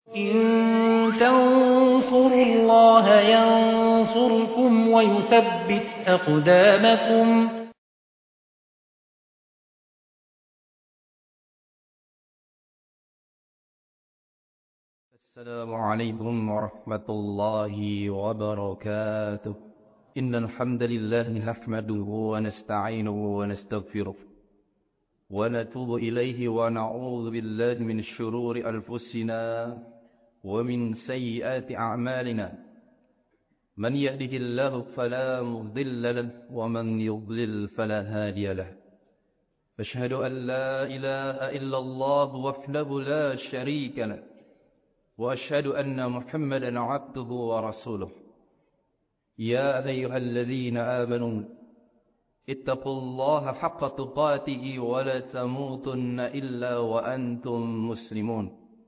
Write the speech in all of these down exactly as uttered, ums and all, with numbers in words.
إن تنصروا الله ينصركم ويثبت أقدامكم. السلام عليكم ورحمة الله وبركاته. إن الحمد لله نحمده ونستعينه ونستغفره ونتوب إليه ونعوذ بالله من شرور أنفسنا ومن سيئات أعمالنا. من يهده الله فلا مضل له ومن يضلل فلا هادي له. أشهد أن لا إله إلا الله وحده لا شريك له، وأشهد أن محمدا عبده ورسوله. يا أيها الذين آمنوا اتقوا الله حق تقاته ولا تموتن إلا وأنتم مسلمون.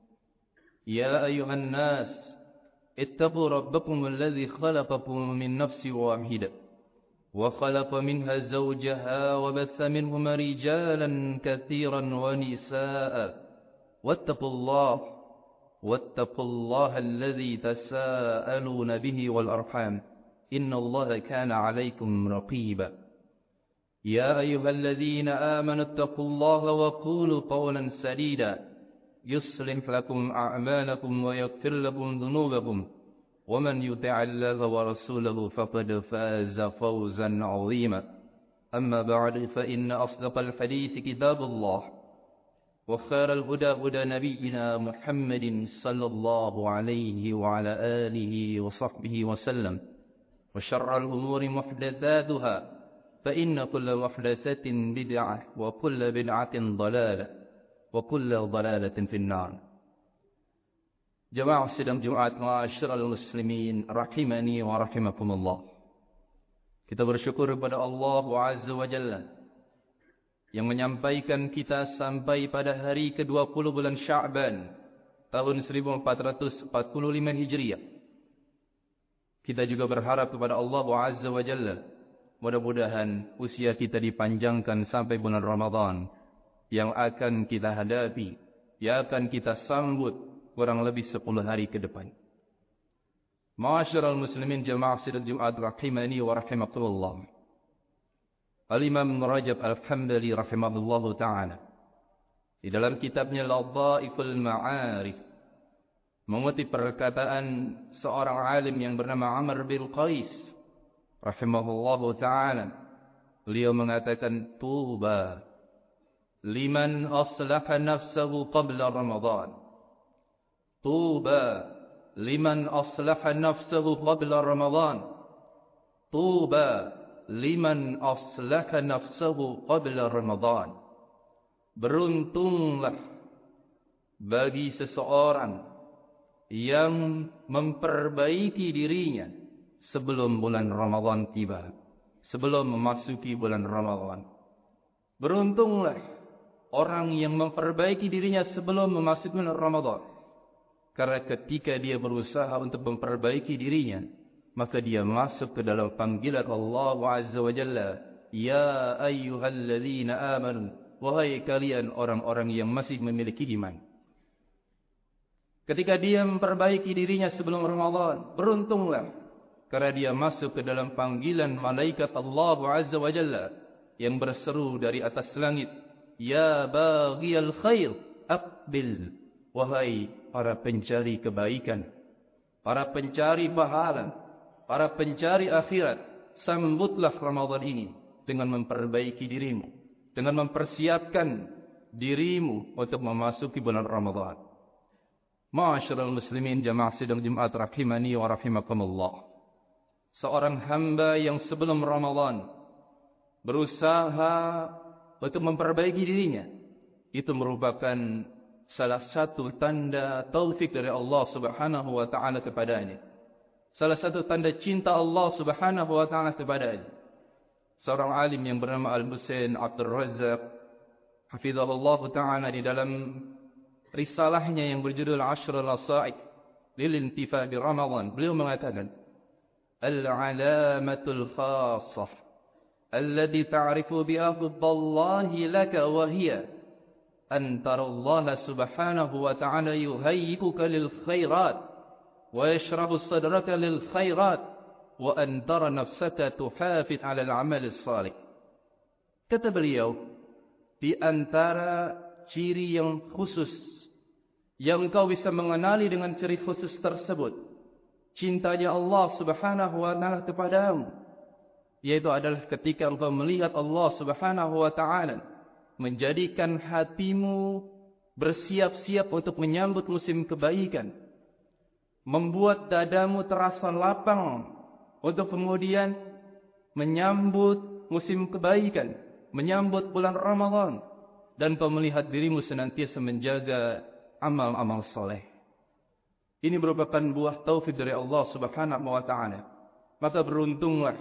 يا أيها الناس اتقوا ربكم الذي خلقكم من نفس واحدة وخلق منها زوجها وبث منهما رجالا كثيرا ونساء. واتقوا الله واتقوا الله الذي تساءلون به والأرحام إن الله كان عليكم رقيبا. يا أيها الذين آمنوا اتقوا الله وقولوا قولا سديدا يصلح لكم أعمالكم ويغفر لكم ذنوبكم، ومن يطع الله ورسوله فقد فاز فوزا عظيما. أما بعد، فإن أصدق الحديث كتاب الله، وخير الهدى هدى نبينا محمد صلى الله عليه وعلى آله وصحبه وسلم، وشر الأمور محدثاتها، فإن كل محدثة بدعة وكل بدعة ضلالة وكل ضلالة في النار. Jemaah sidang Jumat ma'asyiral muslimin rahimani wa rahimakumullah. Kita bersyukur kepada Allah Azza wa Jalla yang menyampaikan kita sampai pada hari ke dua puluh bulan Sya'ban tahun seribu empat ratus empat puluh lima Hijriah. Kita juga berharap kepada Allah Azza wa Jalla, mudah-mudahan usia kita dipanjangkan sampai bulan Ramadan yang akan kita hadapi, yang akan kita sambut kurang lebih sepuluh hari ke depan. Ma'asyiral muslimin jamaah sidang Jumat rahimani wa rahimakumullah. Al-Imam Rajab Al-Hambali rahimahullahu ta'ala di dalam kitabnya Ladhaiful Ma'arif mengutip perkataan seorang alim yang bernama Amr bin Qais rahimahullahu ta'ala. Beliau mengatakan, Tuba liman aslaha nafsahu qabla Ramadan. Tuba liman aslaha nafsahu qabla Ramadan. Tuba liman aslaha nafsahu qabla Ramadan. Beruntunglah bagi seseorang yang memperbaiki dirinya sebelum bulan Ramadan tiba, sebelum memasuki bulan Ramadan. Beruntunglah orang yang memperbaiki dirinya sebelum memasuki bulan Ramadan, karena ketika dia berusaha untuk memperbaiki dirinya, maka dia masuk ke dalam panggilan Allah Azza wa Jalla, Ya ayyuhalladzina amanu, wahai kalian orang-orang yang masih memiliki iman. Ketika dia memperbaiki dirinya sebelum Ramadan, beruntunglah, karena dia masuk ke dalam panggilan malaikat Allah Azza wa Jalla yang berseru dari atas langit, Ya baghiyal khair aqbil, wahai para pencari kebaikan, para pencari pahala, para pencari akhirat, sambutlah Ramadan ini dengan memperbaiki dirimu, dengan mempersiapkan dirimu untuk memasuki bulan Ramadan. Ma'asyiral muslimin jamaah sidang Jumat rahimani wa rahimakumullah. Seorang hamba yang sebelum Ramadan berusaha untuk memperbaiki dirinya, itu merupakan salah satu tanda taufik dari Allah Subhanahu wa taala kepadanya. Salah satu tanda cinta Allah Subhanahu wa taala kepadanya. Seorang alim yang bernama Al-Husain Abdul Razzaq hafizahullah taala di dalam risalahnya yang berjudul Ashrul Asa'id lil Intifa bi Ramadan, beliau mengatakan, Al-alamatul khassah الذي تعرف بأفضل الله لك وهي antara Allah subhanahu wa ta'ala yuhayyikuka lil khairat wa yashrahu sadraka lil khairat wa antara nafsaka tuhafid ala al-amal as-salih. Kata beliau, di antara ciri yang khusus yang engkau bisa mengenali dengan ciri khusus tersebut, cintanya Allah subhanahu wa ta'ala kepadamu, yaitu adalah ketika engkau melihat Allah subhanahu wa ta'ala menjadikan hatimu bersiap-siap untuk menyambut musim kebaikan, membuat dadamu terasa lapang untuk kemudian menyambut musim kebaikan, menyambut bulan Ramadan, dan kau melihat dirimu senantiasa menjaga amal-amal soleh. Ini merupakan buah taufik dari Allah subhanahu wa ta'ala. Maka beruntunglah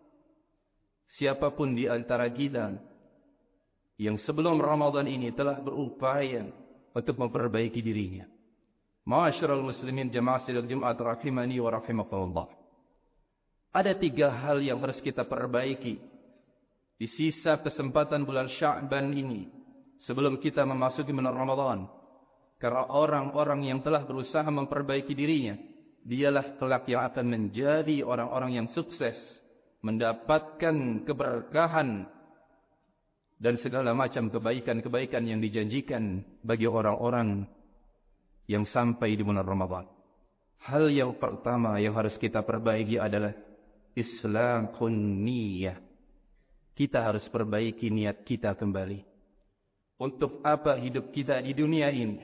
siapapun di antara kita yang sebelum Ramadan ini telah berupaya untuk memperbaiki dirinya. Ma'asyiral muslimin jamaah sidang Jumat rahimani wa rahimakumullah. Ada tiga hal yang harus kita perbaiki di sisa kesempatan bulan Sya'ban ini sebelum kita memasuki bulan Ramadan. Karena orang-orang yang telah berusaha memperbaiki dirinya, dialah kelak yang akan menjadi orang-orang yang sukses, mendapatkan keberkahan dan segala macam kebaikan-kebaikan yang dijanjikan bagi orang-orang yang sampai di bulan Ramadan. Hal yang pertama yang harus kita perbaiki adalah islahun niyah. Kita harus perbaiki niat kita kembali. Untuk apa hidup kita di dunia ini?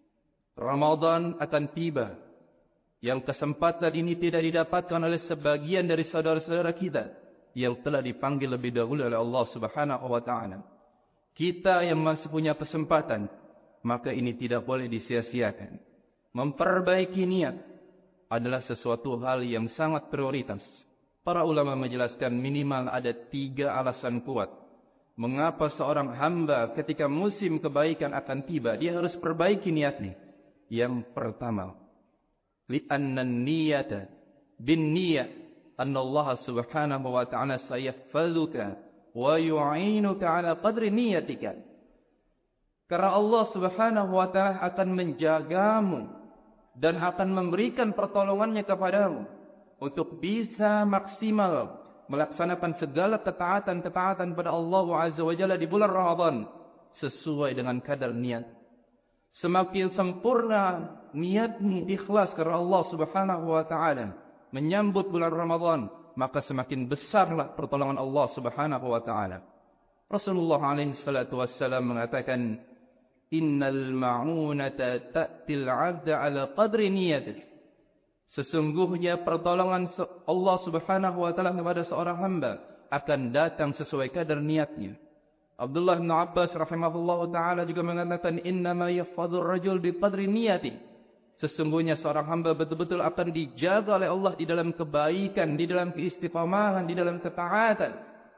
Ramadan akan tiba, yang kesempatan ini tidak didapatkan oleh sebagian dari saudara-saudara kita yang telah dipanggil lebih dahulu oleh Allah subhanahu wa ta'ala. Kita yang masih punya kesempatan, maka ini tidak boleh disia-siakan. Memperbaiki niat adalah sesuatu hal yang sangat prioritas. Para ulama menjelaskan minimal ada tiga alasan kuat mengapa seorang hamba ketika musim kebaikan akan tiba, dia harus perbaiki niatnya. Yang pertama, li'anna niyata bin niyah anna Allah subhanahu wa ta'ala sayahfazuka wa yu'inuka ala qadri niyatika. Karena Allah subhanahu wa ta'ala akan menjagamu dan akan memberikan pertolongannya kepadamu untuk bisa maksimal melaksanakan segala ketaatan-ketaatan pada Allah azza wa jalla di bulan Ramadan sesuai dengan kadar niat. Semakin sempurna niatnya ikhlas karena Allah subhanahu wa ta'ala menyambut bulan Ramadan, maka semakin besarlah pertolongan Allah subhanahu wa ta'ala. Rasulullah alaihi salatu wassalam mengatakan, innal ma'unata ta'til 'abda ala qadri niyatih. Sesungguhnya pertolongan Allah subhanahu wa ta'ala kepada seorang hamba akan datang sesuai kadar niatnya. Abdullah bin Abbas rahimahullah ta'ala juga mengatakan, innama yahfadhur rajul biqadri niyati. Sesungguhnya seorang hamba betul-betul akan dijaga oleh Allah di dalam kebaikan, di dalam keistiqamahan, di dalam ketaatan,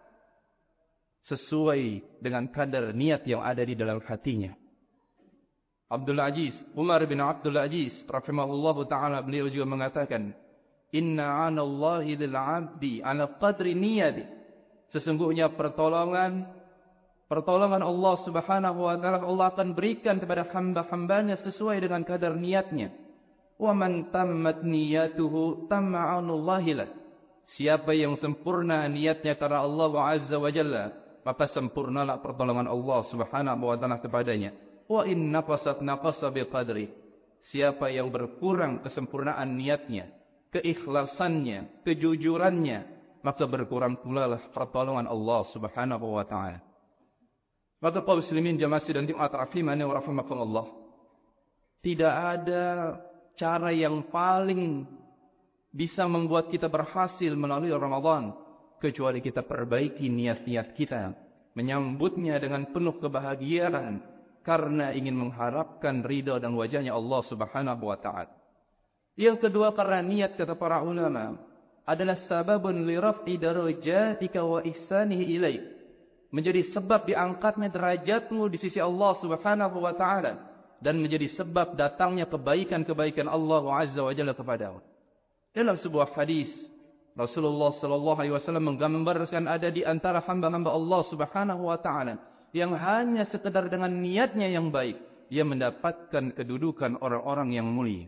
sesuai dengan kadar niat yang ada di dalam hatinya. Abdul Aziz, Umar bin Abdul Aziz rahimahullah ta'ala, beliau juga mengatakan, inna 'anallahi lil 'abdi 'ala qadri niyati. Sesungguhnya pertolongan Pertolongan Allah subhanahu wa ta'ala Allah akan berikan kepada hamba-hambanya sesuai dengan kadar niatnya. Wa man tammat niyatuhu tamma 'anullahi lah. Siapa yang sempurna niatnya karena Allah azza wa jalla, maka sempurnalah pertolongan Allah subhanahu wa ta'ala kepadanya. Wa in naqasat naqasa biqadri. Siapa yang berkurang kesempurnaan niatnya, keikhlasannya, kejujurannya, maka berkurang pula lah pertolongan Allah subhanahu wa ta'ala. Maka kaum muslimin jamaah sidang Jumat rahimani wa rahimakumullah, tidak ada cara yang paling bisa membuat kita berhasil melalui Ramadan kecuali kita perbaiki niat-niat kita, menyambutnya dengan penuh kebahagiaan karena ingin mengharapkan ridha dan wajahnya Allah subhanahu wa ta'ala. Yang kedua, karena niat, kata para ulama, adalah sababun li raf'i darajatika wa ihsanihi ilaik. Menjadi sebab diangkatnya derajatmu di sisi Allah subhanahu wa ta'ala, dan menjadi sebab datangnya kebaikan-kebaikan Allah azza wa jalla kepadamu. Dalam sebuah hadis, Rasulullah sallallahu alaihi wasallam menggambarkan ada di antara hamba-hamba Allah subhanahu wa ta'ala yang hanya sekedar dengan niatnya yang baik, dia mendapatkan kedudukan orang-orang yang mulia.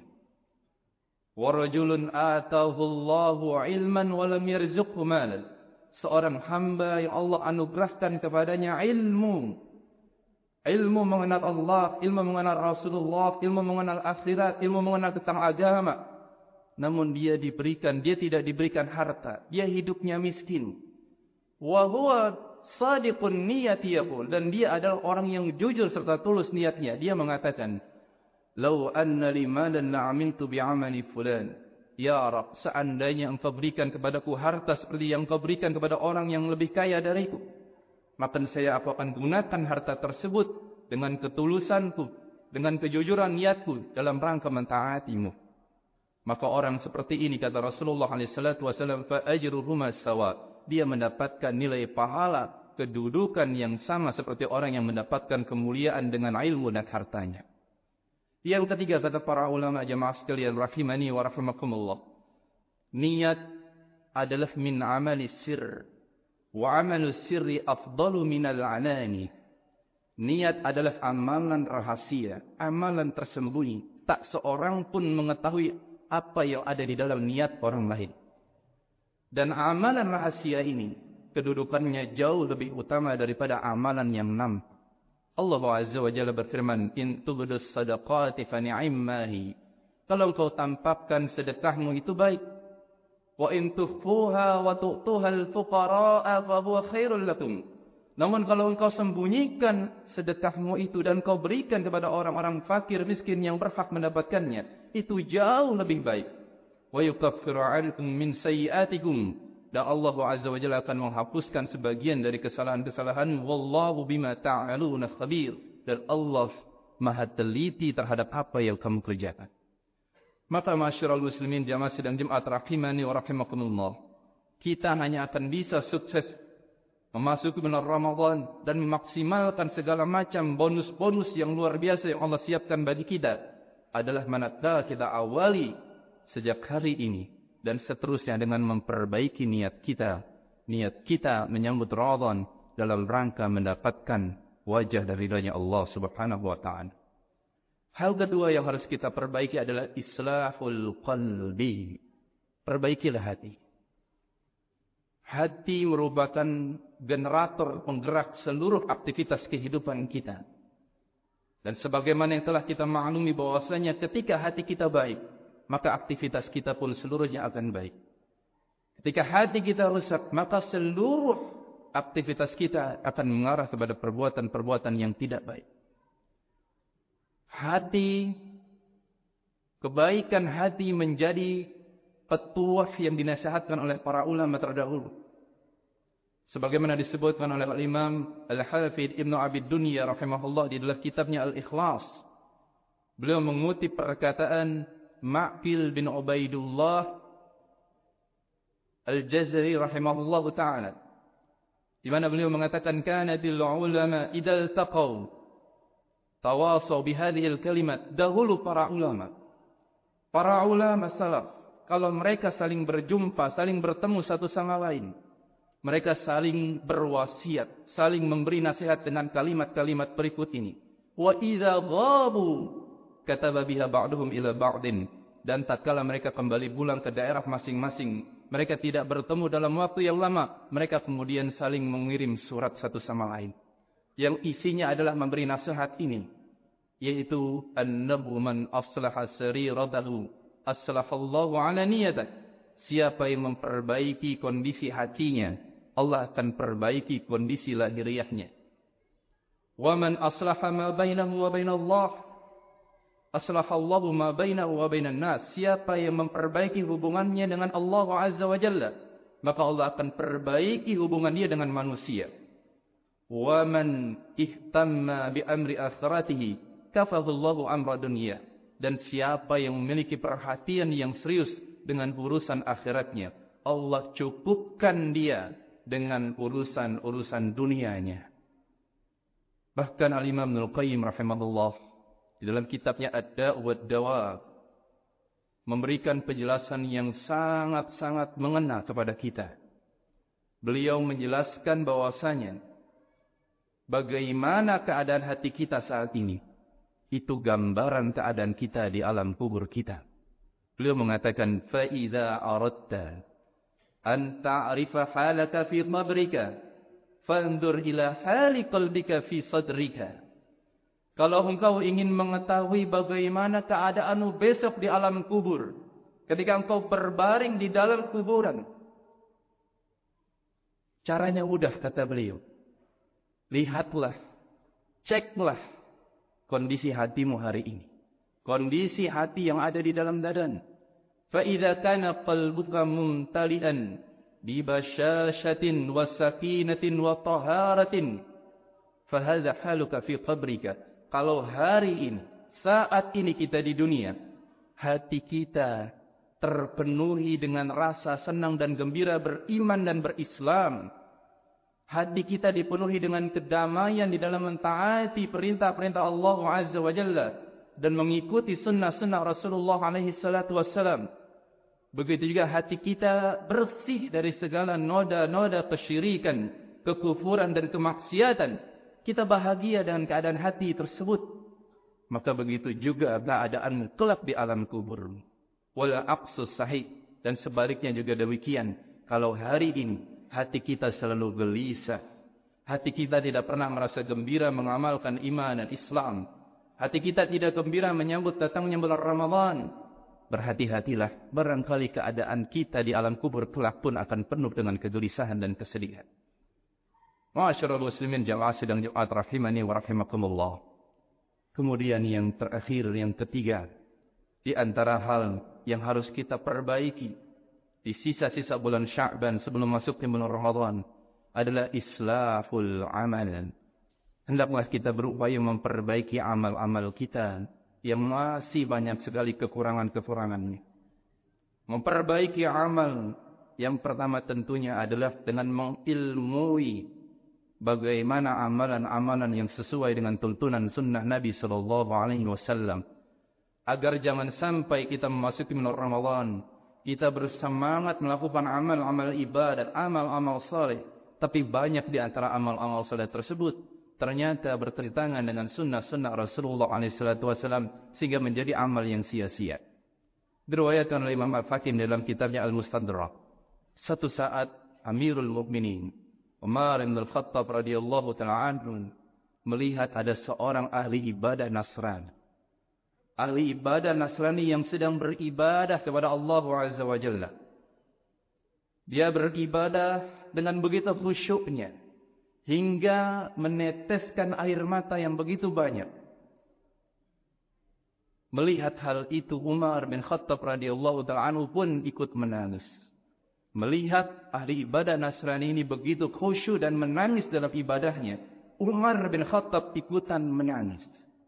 وَرَجُلٌ آتَاهُ اللَّهُ عِلْمًا وَلَمْ يَرْزُقْهُ مَالًا. Seorang hamba yang Allah anugerahkan kepadanya ilmu. Ilmu mengenal Allah, ilmu mengenal Rasulullah, ilmu mengenal akhirat, ilmu mengenal tentang agama. Namun dia diberikan, dia tidak diberikan harta. Dia hidupnya miskin. Wa huwa shadiqun niyati yaqul, dan dia adalah orang yang jujur serta tulus niatnya. Dia mengatakan, "Lau anna li malan la'amiltu bi'amali fulan." Ya Rabb, seandainya engkau berikan kepadaku harta seperti yang engkau berikan kepada orang yang lebih kaya dariku, maka saya aku akan gunakan harta tersebut dengan ketulusanku, dengan kejujuran niatku dalam rangka mentaatimu. Maka orang seperti ini, kata Rasulullah shallallahu alaihi wasallam, fa ajruhuma sawa. Dia mendapatkan nilai pahala, kedudukan yang sama seperti orang yang mendapatkan kemuliaan dengan ilmu dan hartanya. Yang ketiga, kata para ulama jamaah sekalian rahimani wa rahimakumullah, niat adalah min amali sir, wa amalu sirri afdalu minal alani. Niat adalah amalan rahasia, amalan tersembunyi. Tak seorang pun mengetahui apa yang ada di dalam niat orang lain. Dan amalan rahasia ini kedudukannya jauh lebih utama daripada amalan yang nampak. Allah Azza wa Jalla berfirman, "In tubdus sadaqati fa ni'ammahi." Kalau engkau tampakkan sedekahmu itu baik. Wa in tukhfuha wa tu'tuha al-fuqara'a fa huwa khairul lakum. Namun kalau engkau sembunyikan sedekahmu itu dan kau berikan kepada orang-orang fakir miskin yang berhak mendapatkannya, itu jauh lebih baik. Wa yukaffiru 'ankum min sayyi'atikum. Dan Allah Azza wa Jalla akan menghapuskan sebagian dari kesalahan-kesalahan. Wallahu bima ta'aluna khabir. Dan Allah maha teliti terhadap apa yang kamu kerjakan. Maka masyarul muslimin jamaah sidang Jumat rahimani wa rahimakumullah, kita hanya akan bisa sukses memasuki bulan Ramadan dan memaksimalkan segala macam bonus-bonus yang luar biasa yang Allah siapkan bagi kita adalah manakala kita awali sejak hari ini dan seterusnya dengan memperbaiki niat kita, niat kita menyambut Ramadan dalam rangka mendapatkan wajah dari ridhanya Allah Subhanahu wa taala. Hal kedua yang harus kita perbaiki adalah islahul qalbi. Perbaikilah hati. Hati merupakan generator penggerak seluruh aktivitas kehidupan kita. Dan sebagaimana yang telah kita maklumi bahwasanya ketika hati kita baik, maka aktivitas kita pun seluruhnya akan baik. Ketika hati kita rusak, maka seluruh aktivitas kita akan mengarah kepada perbuatan-perbuatan yang tidak baik. Hati, kebaikan hati menjadi petuah yang dinasihatkan oleh para ulama terdahulu. Sebagaimana disebutkan oleh Imam Al-Hafidh Ibnu Abi Dunya rahimahullah di dalam kitabnya Al-Ikhlas. Beliau mengutip perkataan Ma'qil bin Ubaidullah Al-Jazari rahimahullah ta'ala, di mana beliau mengatakan, kanatil ulama idal taqaw tawasaw bihadhil kalimat. Dahulu para ulama, para ulama salaf, kalau mereka saling berjumpa, saling bertemu satu sama lain, mereka saling berwasiat, saling memberi nasihat dengan kalimat-kalimat berikut ini. Wa idza ghabu kataba biha ba'duhum ila ba'din. Dan tatkala mereka kembali pulang ke daerah masing-masing, mereka tidak bertemu dalam waktu yang lama, mereka kemudian saling mengirim surat satu sama lain, yang isinya adalah memberi nasihat ini, yaitu an-nabu man aslaha sariratahu aslahallahu ala niyatak. Siapa yang memperbaiki kondisi hatinya, Allah akan perbaiki kondisi lahiriahnya. Wa man aslaha ma bainahu wa bainallah aslahallahu ma bainahu wa bainan nas. Siapa yang memperbaiki hubungannya dengan Allah Azza wa Jalla, maka Allah akan perbaiki hubungan dia dengan manusia. Wa man ihtamma bi amri akhiratihi kafahullahu amra dunya. Dan siapa yang memiliki perhatian yang serius dengan urusan akhiratnya, Allah cukupkan dia dengan urusan-urusan dunianya. Bahkan Al-Imam Ibnul Qayyim rahimahullah di dalam kitabnya Ad-Da' wad Dawa memberikan penjelasan yang sangat-sangat mengena kepada kita. Beliau menjelaskan bahwasanya bagaimana keadaan hati kita saat ini, itu gambaran keadaan kita di alam kubur kita. Beliau mengatakan, فَإِذَا أَرَدْتَ أَنْ تَعْرِفَ حَالَكَ فِي قَبْرِكَ فَانْظُرْ إِلَى حَالِ قَلْبِكَ فِي صَدْرِكَ. Kalau engkau ingin mengetahui bagaimana keadaanmu besok di alam kubur, ketika engkau berbaring di dalam kuburan, caranya mudah, kata beliau. Lihatlah, ceklah kondisi hatimu hari ini. Kondisi hati yang ada di dalam badan. فَإِذَا كَانَ قَلْبُكَ مُمْتَلِئًا بِبَشَاشَةٍ وَسَكِينَةٍ وَطَهَارَةٍ فَهَذَا حَالُكَ فِي قَبْرِكَ. Kalau hari ini, saat ini kita di dunia, hati kita terpenuhi dengan rasa senang dan gembira beriman dan berislam, hati kita dipenuhi dengan kedamaian di dalam mentaati perintah-perintah Allah Azza wa Jalla dan mengikuti sunnah-sunnah Rasulullah alaihi salatu wassalam. Begitu juga hati kita bersih dari segala noda-noda kesyirikan, kekufuran dan kemaksiatan. Kita bahagia dengan keadaan hati tersebut. Maka begitu juga keadaan kelak di alam kubur. Wala aqsus sahih. Dan sebaliknya juga demikian. Kalau hari ini hati kita selalu gelisah, hati kita tidak pernah merasa gembira mengamalkan iman dan Islam, hati kita tidak gembira menyambut datangnya bulan Ramadan, berhati-hatilah, barangkali keadaan kita di alam kubur kelak pun akan penuh dengan kegelisahan dan kesedihan. Ma'asyiral muslimin jamaah sidang Jumat rahimani wa rahimakumullah. Kemudian yang terakhir, yang ketiga, di antara hal yang harus kita perbaiki di sisa-sisa bulan Sya'ban sebelum masuk ke bulan Ramadan adalah islahul amal. Hendaklah kita berupaya memperbaiki amal-amal kita yang masih banyak sekali kekurangan-kekurangannya. Memperbaiki amal yang pertama tentunya adalah dengan mengilmui bagaimana amalan-amalan yang sesuai dengan tuntunan sunnah Nabi sallallahu alaihi wasallam, agar jangan sampai kita memasuki bulan Ramadan kita bersemangat melakukan amal-amal ibadat, amal-amal saleh, tapi banyak di antara amal-amal saleh tersebut ternyata bertentangan dengan sunnah-sunnah Rasulullah alaihi wasallam sehingga menjadi amal yang sia-sia. Diriwayatkan oleh Imam Al-Hakim dalam kitabnya Al-Mustadrak. Satu saat Amirul Mukminin Umar bin Al-Khattab radhiyallahu ta'ala anhu melihat ada seorang ahli ibadah Nasrani. Ahli ibadah Nasrani yang sedang beribadah kepada Allah Azza wa Jalla. Dia beribadah dengan begitu khusyuknya hingga meneteskan air mata yang begitu banyak. Melihat hal itu, Umar bin Khattab radhiyallahu ta'ala anhu pun ikut menangis. Melihat ahli ibadah Nasrani ini begitu khusyuk dan menangis dalam ibadahnya, Umar bin Khattab ikutan menangis.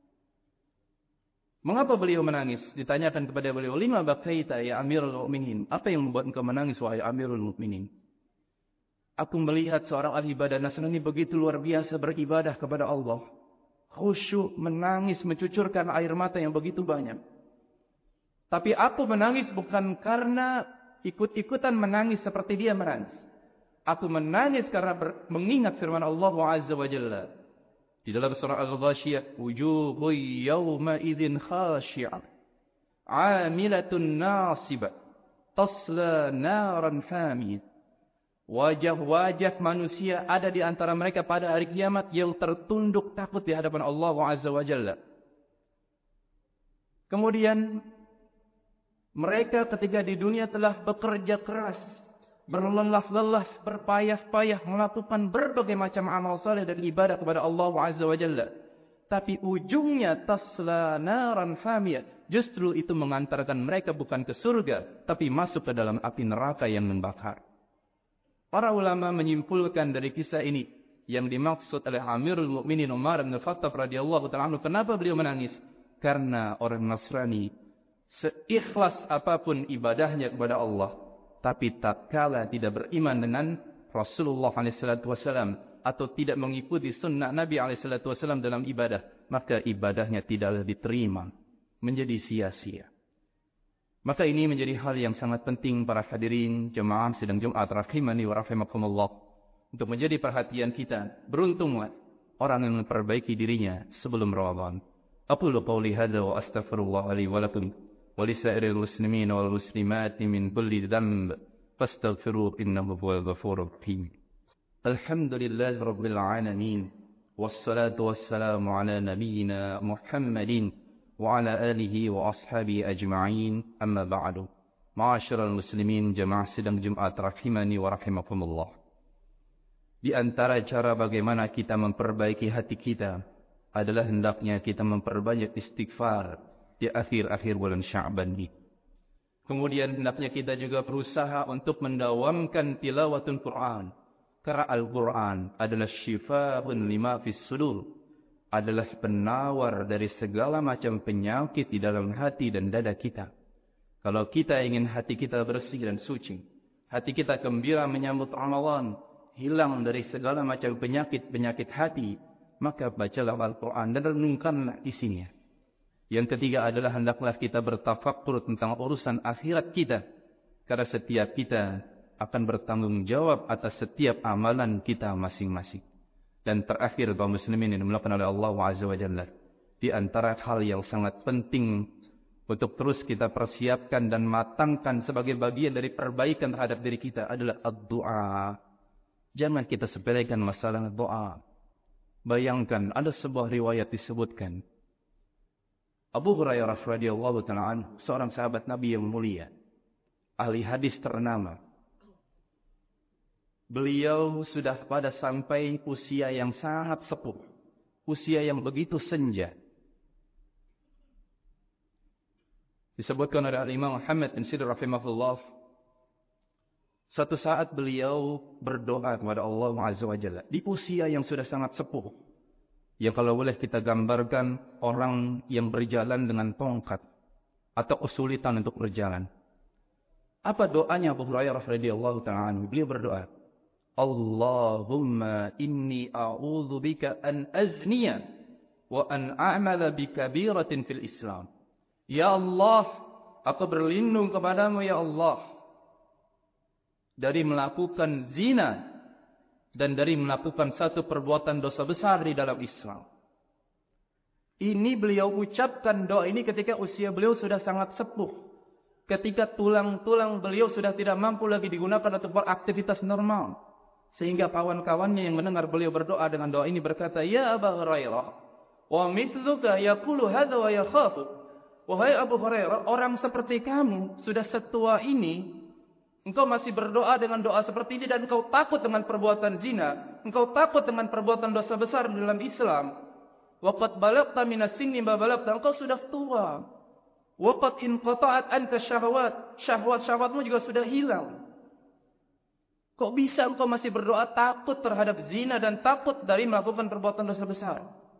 Mengapa beliau menangis? Ditanyakan kepada beliau, "Lima bakaita ya Amirul Mukminin?" Apa yang membuat engkau menangis wahai Amirul Mukminin? Aku melihat seorang ahli ibadah Nasrani begitu luar biasa beribadah kepada Allah. Khusyuk, menangis, mencucurkan air mata yang begitu banyak. Tapi aku menangis bukan karena ikut-ikutan menangis seperti dia menangis. Aku menangis karena mengingat firman Allah Azza wa Jalla di dalam surah Al-Ghashiyah, wujuhun yawma idzin khashi'ah 'amilatun nasibah tasla naran hamiyah. Wajah-wajah manusia ada di antara mereka pada hari kiamat yang tertunduk takut di hadapan Allah Azza wa Jalla. Kemudian mereka ketika di dunia telah bekerja keras, berlelah-lelah, berpayah-payah melakukan berbagai macam amal saleh dan ibadah kepada Allah Azza wa Jalla. Tapi ujungnya tasla naran hamiyah. Justru itu mengantarkan mereka bukan ke surga, tapi masuk ke dalam api neraka yang membakar. Para ulama menyimpulkan dari kisah ini yang dimaksud oleh Amirul Mukminin Umar bin Khattab radhiyallahu ta'ala anhu, kenapa beliau menangis? Karena orang Nasrani seikhlas apapun ibadahnya kepada Allah, tapi tatkala tidak beriman dengan Rasulullah alaihi salatu wasallam atau tidak mengikuti sunnah Nabi alaihi salatu wasallam dalam ibadah, maka ibadahnya tidaklah diterima, menjadi sia-sia. Maka ini menjadi hal yang sangat penting para hadirin jemaah sidang Jumat rahimani wa rahimakumullah, untuk menjadi perhatian kita. Beruntunglah orang yang memperbaiki dirinya sebelum Ramadan. Aqulu qawli hadza wa astaghfirullah li wa lakum wa li sa'iril muslimin wal muslimat min kulli dhanb fastaghfiruhu innahu huwal ghafurur rahim. Alhamdulillahi rabbil alamin wassalatu wassalamu ala nabiyyina Muhammadin wa ala alihi wa ashabihi ajma'in, amma ba'du. Ma'asyiral muslimin, jamaah sidang Jumat rahimani wa rahimakumullah. Di antara cara bagaimana kita memperbaiki hati kita adalah hendaknya kita memperbanyak istighfar di akhir-akhir bulan Sya'ban ini. Kemudian hendaknya kita juga berusaha untuk mendawamkan tilawatul Quran. Karena Al-Quran adalah syifaa'un lima fis sudur, adalah penawar dari segala macam penyakit di dalam hati dan dada kita. Kalau kita ingin hati kita bersih dan suci, hati kita gembira menyambut Ramadan, hilang dari segala macam penyakit-penyakit hati, maka bacalah Al-Quran dan renungkanlah isinya. Yang ketiga adalah hendaklah kita bertafakkur tentang urusan akhirat kita, karena setiap kita akan bertanggung jawab atas setiap amalan kita masing-masing. Dan terakhir, kaum muslimin yang dimulakan oleh Allah Azza wa Jalla, di antara hal yang sangat penting untuk terus kita persiapkan dan matangkan sebagai bagian dari perbaikan terhadap diri kita adalah ad-du'a. Jangan kita sepelekan masalah doa. Bayangkan ada sebuah riwayat disebutkan, Abu Hurairah radhiyallahu ta'ala anhu, seorang sahabat Nabi yang mulia, ahli hadis ternama. Beliau sudah pada sampai usia yang sangat sepuh, usia yang begitu senja. Disebutkan oleh Imam Muhammad bin Sidir rahimahullah, satu saat beliau berdoa kepada Allah Azza wa Jalla di usia yang sudah sangat sepuh, yang kalau boleh kita gambarkan orang yang berjalan dengan tongkat atau kesulitan untuk berjalan. Apa doanya Abu Hurairah radhiyallahu ta'ala anhu? Beliau berdoa, Allahumma inni a'udzu bika an azniya wa an a'mala bi kabiratin fil Islam. Ya Allah, aku berlindung kepadamu ya Allah dari melakukan zina dan dari melakukan satu perbuatan dosa besar di dalam Islam. Ini beliau ucapkan doa ini ketika usia beliau sudah sangat sepuh, ketika tulang-tulang beliau sudah tidak mampu lagi digunakan untuk beraktivitas normal. Sehingga kawan-kawannya yang mendengar beliau berdoa dengan doa ini berkata, Ya Abu Hurairah, wa mithluka yaqulu hadza wa yakhafu. Wahai Abu Hurairah, orang seperti kamu sudah setua ini, engkau masih berdoa dengan doa seperti ini dan engkau takut dengan perbuatan zina, engkau takut dengan perbuatan dosa besar dalam Islam. Waqad balagta minas sinni ma balagta, engkau sudah tua. Waqad inqata'at anka syahwat, syahwat-syahwatmu juga sudah hilang. Kok bisa engkau masih berdoa takut terhadap zina dan takut dari melakukan perbuatan dosa besar?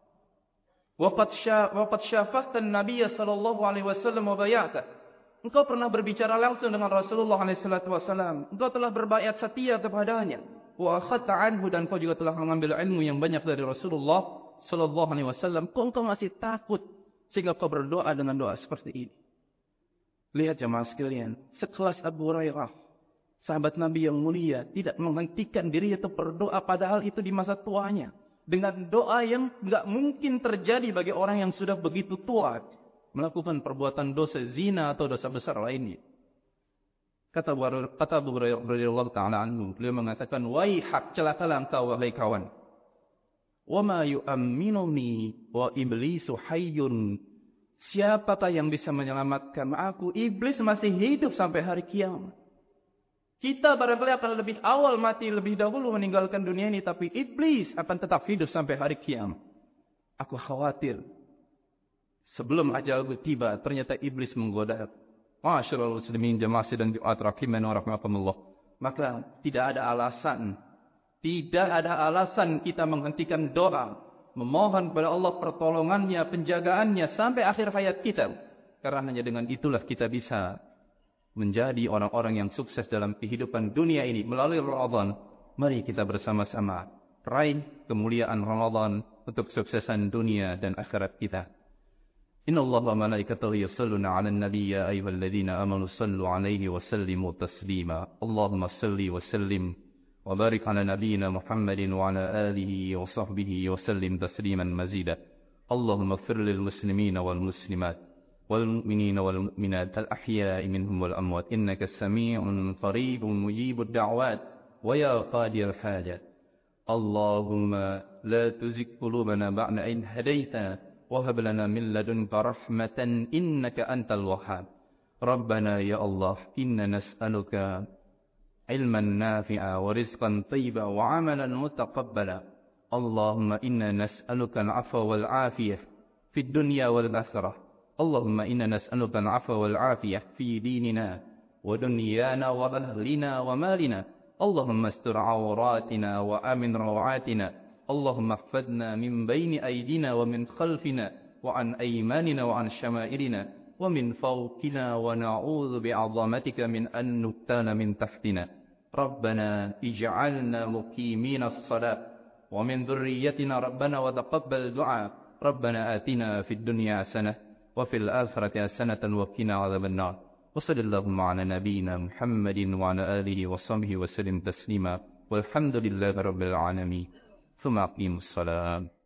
Waqad syafahta an-nabiy sallallahu alaihi wasallam wa bay'ata. Engkau pernah berbicara langsung dengan Rasulullah alaihi salatu wasallam. Engkau telah berbaiat setia kepadanya. Wa akhadta anhu, dan engkau juga telah mengambil ilmu yang banyak dari Rasulullah sallallahu alaihi wasallam. Kok engkau masih takut sehingga kau berdoa dengan doa seperti ini? Lihat jemaah sekalian, sekelas Abu Hurairah, sahabat Nabi yang mulia, tidak menghentikan diri untuk berdoa padahal itu di masa tuanya. Dengan doa yang tidak mungkin terjadi bagi orang yang sudah begitu tua, melakukan perbuatan dosa zina atau dosa besar lainnya. Kata kata Abu Hurairah radhiyallahu ta'ala anhu, beliau mengatakan, Waihak, celakalah engkau wahai kawan. Wa ma yu'amminuni wa iblisu hayyun. Siapakah yang bisa menyelamatkan aku? Iblis masih hidup sampai hari kiamat. Kita barangkali akan lebih awal mati, lebih dahulu meninggalkan dunia ini, tapi iblis akan tetap hidup sampai hari kiamat. Aku khawatir sebelum ajal tiba, ternyata iblis menggoda. Ma'asyiral muslimin, jamaah sidang Jumat rahimani wa rahimakumullah. Maka tidak ada alasan, tidak ada alasan kita menghentikan doa, memohon kepada Allah pertolongannya, penjagaannya sampai akhir hayat kita. Karena hanya dengan itulah kita bisa menjadi orang-orang yang sukses dalam kehidupan dunia ini melalui Ramadan. Mari kita bersama-sama raih kemuliaan Ramadan untuk kesuksesan dunia dan akhirat kita. Inna Allah wa malaikatahu yusalluna 'alan nabiy ya ayyuhalladzina amanu sallu 'alaihi wa sallimu taslima. Allahumma salli wa sallim وبارك على نبينا محمد وعلى آله وصحبه وسلم تسليما مزيدا. اللهم اغفر للمسلمين والمسلمات والمؤمنين والمؤمنات الأحياء منهم والأموات إنك سميع قريب مجيب الدعوات ويا قاضي الحاجات. اللهم لا تزغ قلوبنا بعد إذ هديتنا وهب لنا من لدنك رحمة إنك أنت الوهاب. ربنا يا الله إنا نسألك علما نافعا ورزقا طيبا وعملا متقبلا. اللهم إنا نسألك العفو والعافية في الدنيا والآخرة. اللهم إنا نسألك العفو والعافية في ديننا ودنيانا وأهلنا ومالنا. اللهم استر عوراتنا وآمن روعاتنا. اللهم احفظنا من بين أيدينا ومن خلفنا وعن أيماننا وعن شمائلنا ومن فوقنا ونعوذ بعظمتك من أن نغتال من تحتنا. ربنا اجعلنا مقيمين الصلاة ومن ذريتنا ربنا وتقبل دعاء. ربنا آتنا في الدنيا حسنة وفي الآخرة حسنة وقنا عذاب النار. وصلى اللهم على نبينا محمد وعلى آله وصحبه وسلم تسليما والحمد لله رب العالمين. ثم أقيموا الصلاة.